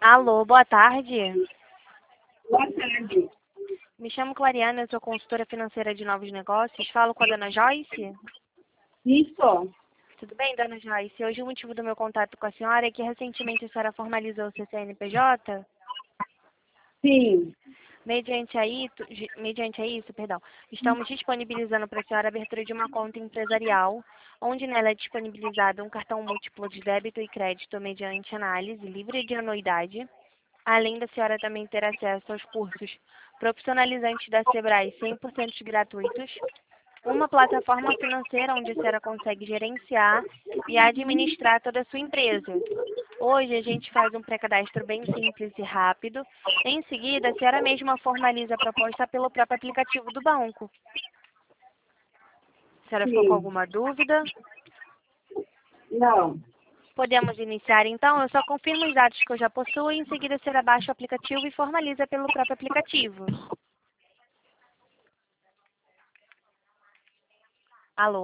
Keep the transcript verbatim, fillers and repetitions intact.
Alô, boa tarde. Boa tarde. Me chamo Clariana, eu sou consultora financeira de novos negócios. Falo com a dona Joyce? Isso. Tudo bem, dona Joyce? Hoje o motivo do meu contato com a senhora é que recentemente a senhora formalizou o seu C N P J. Sim. Mediante a, itu, mediante a isso, perdão, estamos disponibilizando para a senhora a abertura de uma conta empresarial, onde nela é disponibilizado um cartão múltiplo de débito e crédito mediante análise livre de anuidade, além da senhora também ter acesso aos cursos profissionalizantes da Sebrae cem por cento gratuitos, uma plataforma financeira onde a senhora consegue gerenciar e administrar toda a sua empresa. Hoje a gente faz um pré-cadastro bem simples e rápido. Em seguida, a senhora mesma formaliza a proposta pelo próprio aplicativo do banco. A senhora ficou com Sim. alguma dúvida? Não. Podemos iniciar então? Eu só confirmo os dados que eu já possuo e em seguida a senhora baixa o aplicativo e formaliza pelo próprio aplicativo. Alô?